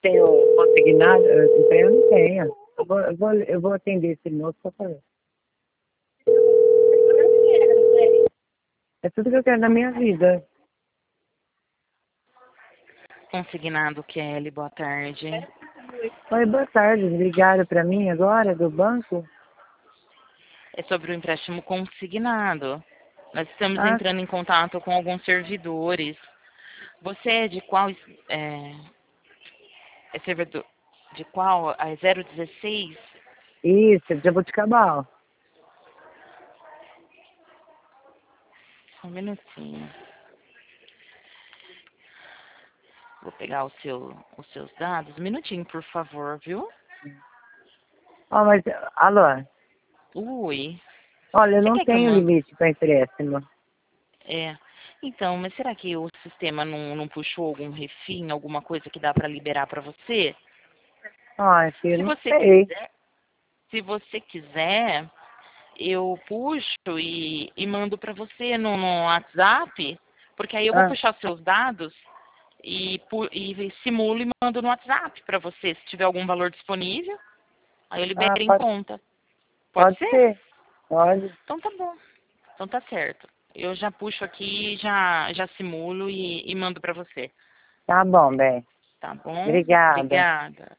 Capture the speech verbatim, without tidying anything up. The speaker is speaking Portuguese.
Tenho consignado, eu eu não tenho. Eu vou, eu vou, eu vou atender esse moço para fazer. É tudo que eu quero na minha vida. Consignado Kelly, boa tarde. Oi, boa tarde. Ligaram para mim agora do banco? É sobre o empréstimo consignado. Nós estamos Ah, entrando em contato com alguns servidores. Você é de qual é, é servidor? De qual? A zero dezesseis? isso, de Jabuticabal. Só um minutinho. Vou pegar o seu, os seus dados. Um minutinho, por favor, viu? Ó, mas, alô? Ui. Olha, eu Você não quer que eu tenho mando? limite para empréstimo. É. Então, mas será que o sistema não, não puxou algum refim, alguma coisa que dá para liberar para você? Ó, filho, Se não você sei. quiser, se você quiser, eu puxo e, e mando para você no, no WhatsApp, porque aí eu vou Ah, puxar seus dados e, pu- e simulo e mando no WhatsApp para você, se tiver algum valor disponível, aí eu ah libero em pode, conta. Pode pode ser? ser. Pode. Então tá bom. Então tá certo. Eu já puxo aqui, já já simulo e, e mando para você. Tá bom, bem. Tá bom? Obrigada. Obrigada.